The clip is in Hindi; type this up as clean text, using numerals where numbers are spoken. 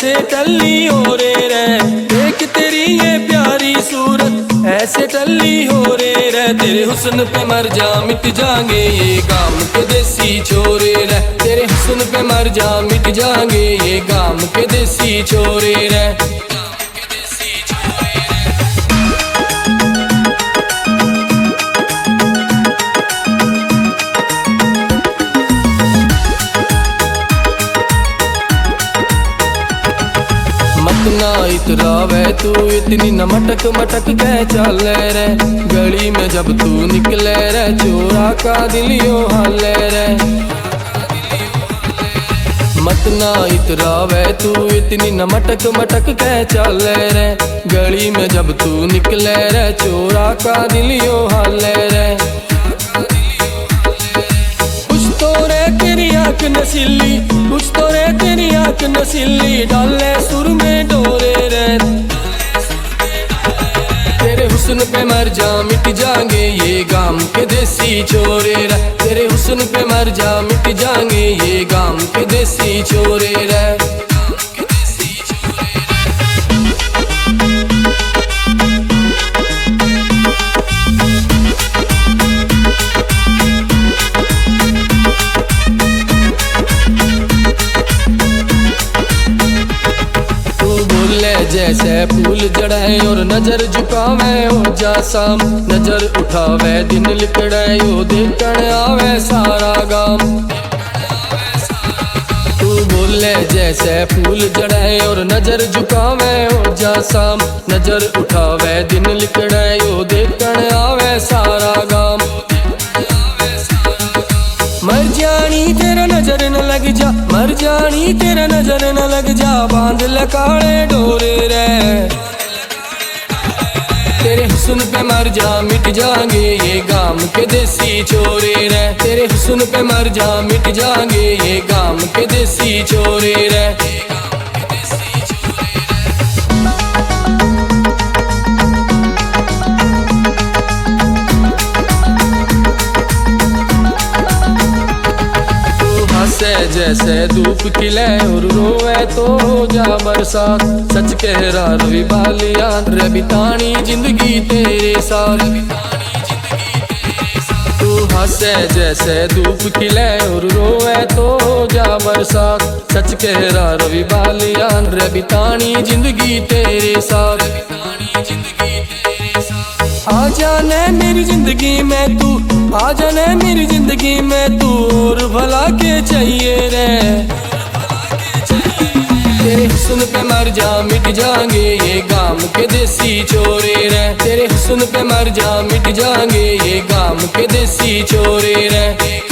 ऐसे टल्ली हो रे रे, देख तेरी ये प्यारी सूरत ऐसे टल्ली हो रे रे। तेरे हुस्न पे मर जा मिट जाएंगे ये गाम के देसी छोरे रे, तेरे हुस्न पे मर जा मिट जाएंगे ये गाम के देसी छोरे रे। मत ना इतरावे तू इतनी न मटक मटक कह चल रे, गली में जब तू निकले रे चोरा का दिलियो हाले रे। मत ना इतरावे तू इतनी न मटक मटक कह चल रे, गली में जब तू निकले रे चोरा का दिलियो हाले रे। कुछ तो रे तेरी आंख नसीली, कुछ तो रे तेरी आंख नसीली, डाले सुर में डोरे रे। तेरे हुस्न पे मर जा मिट जाएंगे ये गाम के देसी छोरे रे, तेरे हुस्न पे मर जा मिट जाएंगे ये गाम के देसी छोरे रे। जैसे फूल जड़े और नजर झुकावे हो जा शाम, नजर उठावे दिन लिकड़े यो देखण आवे सारा गाम। तू बोले जैसे फूल जड़े और नजर झुकावे हो जा शाम, नजर उठावे दिन लिकड़े यो देखण आवे सारा गाम। मर जानी तेरा नजर न लग जा, मर जानी तेरा नजर न लग जा, बांध ले काले डोरे रे। तेरे हुस्न पे मर जा मिट जाएंगे ये गाम के देसी छोरे रे, तेरे हुस्न पे मर जा मिट जाएंगे ये गाम के देसी छोरे रे। जैसे धूप खिले और रोए तो हो जा बरसात, सच कह रहा रवि बालिया रे बितानी जिंदगी तेरे साथ। तू हंसे जैसे धूप खिले और रोए तो हो जा बरसात, सच कह रहा रवि बालिया रे बितानी जिंदगी तेरे साथ। आ जाने मेरी जिंदगी में तू, आ जाने मेरी जिंदगी में तू, और भला के चाहिए रे। तेरे हुस्न पे मर जा मिट जाएंगे ये गाम के देसी छोरे रे, तेरे हुस्न पे मर जा मिट जाएंगे ये गाम के देसी छोरे रे।